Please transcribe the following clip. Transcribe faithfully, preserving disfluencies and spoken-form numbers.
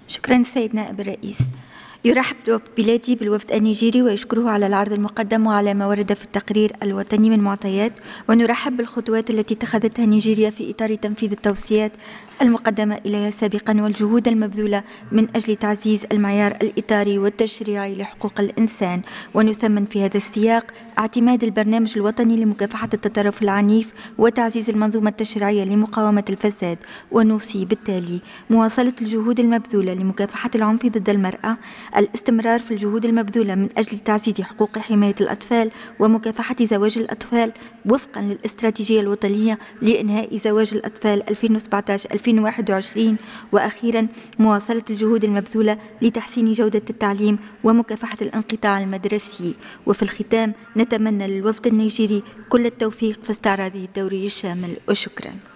شكرا سيد نائب الرئيس. يرحب وفد بلادي بالوفد النيجيري ويشكره على العرض المقدم وعلى ما ورد في التقرير الوطني من معطيات، ونرحب بالخطوات التي اتخذتها نيجيريا في إطار تنفيذ التوصيات المقدمة إليها سابقا والجهود المبذولة من أجل تعزيز المعيار الإطاري والتشريعي لحقوق الإنسان. ونثمن في هذا السياق اعتماد البرنامج الوطني لمكافحة التطرف العنيف وتعزيز المنظومة التشريعية لمقاومة الفساد، ونوصي بالتالي مواصلة الجهود المبذولة لمكافحة العنف ضد المرأة، الاستمرار في الجهود المبذولة من أجل تعزيز حقوق حماية الأطفال ومكافحة زواج الأطفال وفقا للاستراتيجية الوطنية لإنهاء زواج الأطفال ألفين وسبعة عشر ألفين وواحد وعشرين. وأخيرا مواصلة الجهود المبذولة لتحسين جودة التعليم ومكافحة الانقطاع المدرسي. وفي الختام نتمنى للوفد النيجيري كل التوفيق في استعراضه الدوري الشامل، وشكرا.